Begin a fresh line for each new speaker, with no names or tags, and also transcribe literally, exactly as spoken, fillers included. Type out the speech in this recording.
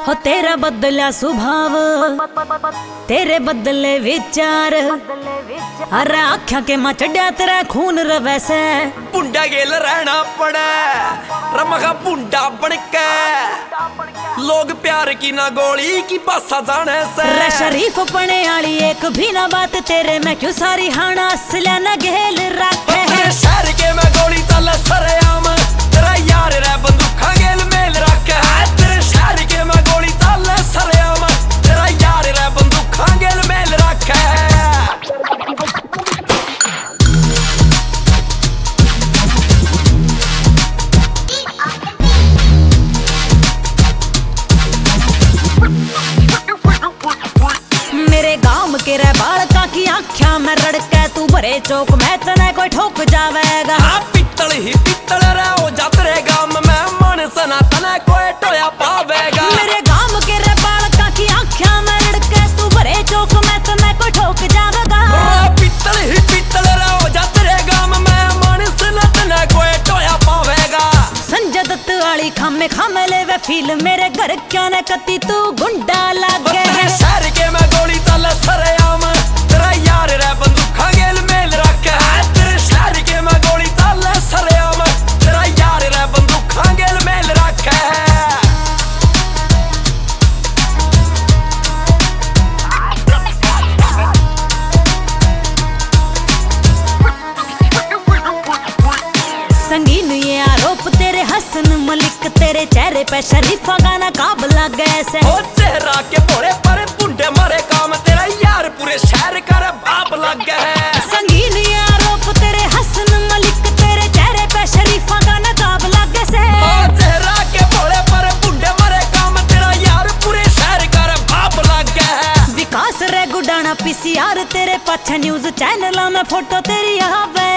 हो तेरा बदला स्वभाव, तेरे बदले विचार, अरे आख्या के मां चढ़िया तेरा खून रवै से।
पुंडा गेल रहना पड़े रमगा पुंडा बनके, लोग प्यार की ना गोली की बासा जाने से।
रे शरीफ पने आली एक भी ना बात तेरे में क्यों सारी हाना असला न गेल रखे है।
शहर के में गोली चल सरेआम, तेरा यार रे बंदूखा गेल मेल रखे है। तेरे शहर के में गोली चल सरेआम, तेरा यार रे बंदूखा गेल मेल रखे है।
मेरे गांव के रे बालका की आख्या में रड़के तू भरे चौक में तने कोई ठोक जावेगा।
हाँ पित्तल ही पित्तल रे ओ जात रे गांव में मन सना तने कोई टोया पावेगा।
मेरे गांव के रे बालका की आख्या में रड़के तू भरे चौक में तने कोई ठोक जावेगा।
पित्तल ही पित्तल रे ओ जात रे गांव में मन सना तने कोई टोया पावेगा।
संजय दत्त वाली खामे खामे ले वे फील मेरे घर क्या न कती तू गुंडा लागे है।
शहर के में गोली चल सरेआम, तेरा यार रे बंदूखा गेल मेल रखे है। तेरे शहर के में गोली चल सरेआम, तेरा यार रे बंदूखा गेल मेल रखे है।
संगीन ये आरोप तेरे हसन मलिक, तेरे चेहरे पे शरीफा गाना काब लगे से।
ओ चेहरा के बोरे पर पुंडे मारे काम, तेरा यार पूरे शहर कर बाप लग है।
संगीन ये आरोप तेरे हसन मलिक, तेरे चेहरे पे शरीफा गाना काब लगे से।
ओ चेहरा के बोरे पर पुंडे मारे काम, तेरा यार पूरे शहर कर बाप लग है।
विकास रे गुडाना पीसीआर तेरे पाछे न्यूज चैनल में फोटो तेरी आवे